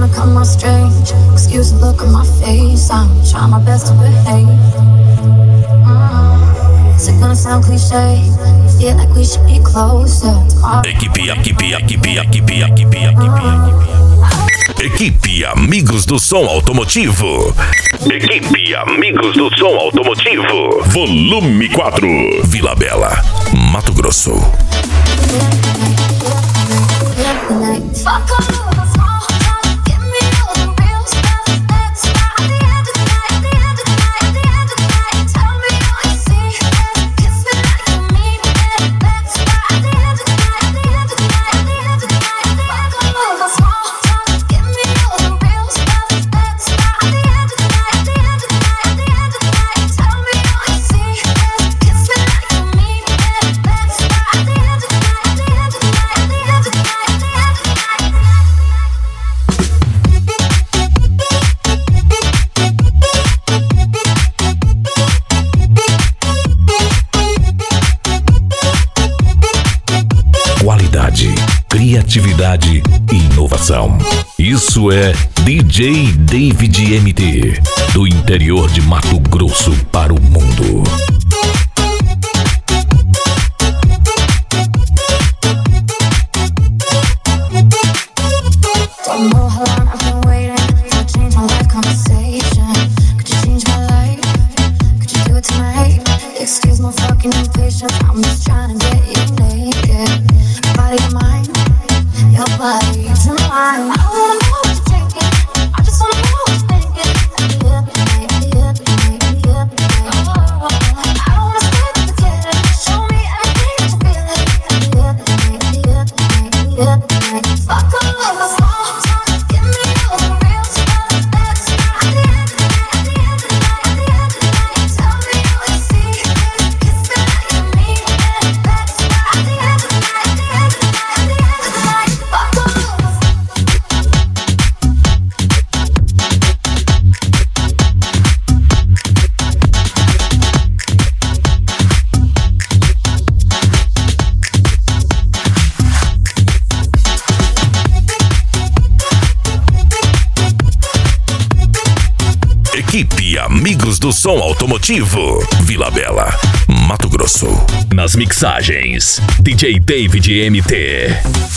wanna come out strange. Excuse the look on my face, I'm trying my best to behave. Is it gonna sound cliche? Feel like we should be closer. Equipe Amigos do Som Automotivo. Equipe Amigos do Som Automotivo. Volume 4. Vila Bela, Mato Grosso. Qualidade, criatividade e inovação. Isso é DJ David MT, do interior de Mato Grosso para o mundo. Equipe Amigos do Som Automotivo, Vila Bela, Mato Grosso. Nas mixagens, DJ David MT.